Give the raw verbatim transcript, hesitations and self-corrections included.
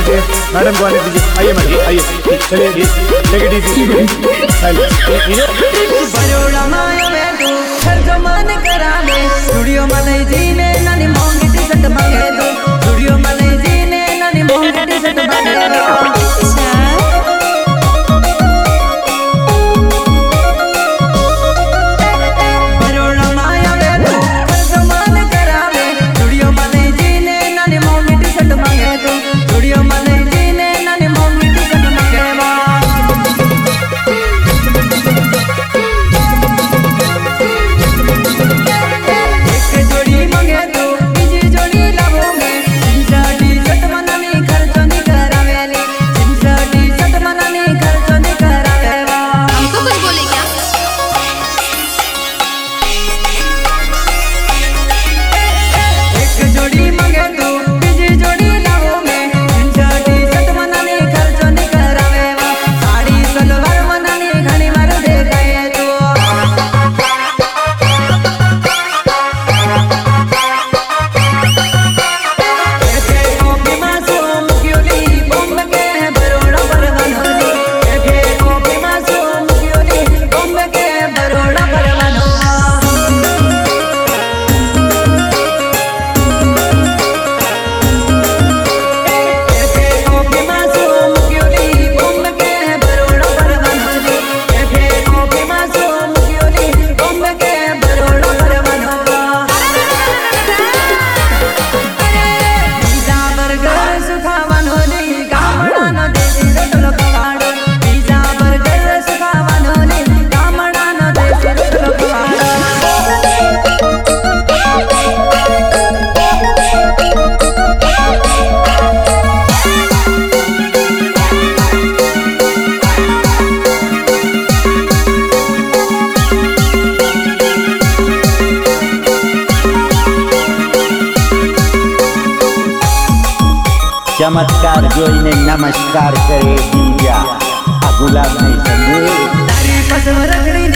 दीजिए, मैडम को आने दीजिए। आइए मैडम, आइए, चलिए लेके दीजिए। बरोड़ा माया में तू हर जमान करावे, स्टूडियो मलई जी ने नानी मोंगी टी शर्ट मांगे तू, स्टूडियो मलई जी ने नानी मोंगी टी शर्ट मांगे तू। चमत्कार जो इन्हें नमस्कार करे दीजा, गुलाब नहीं समझे।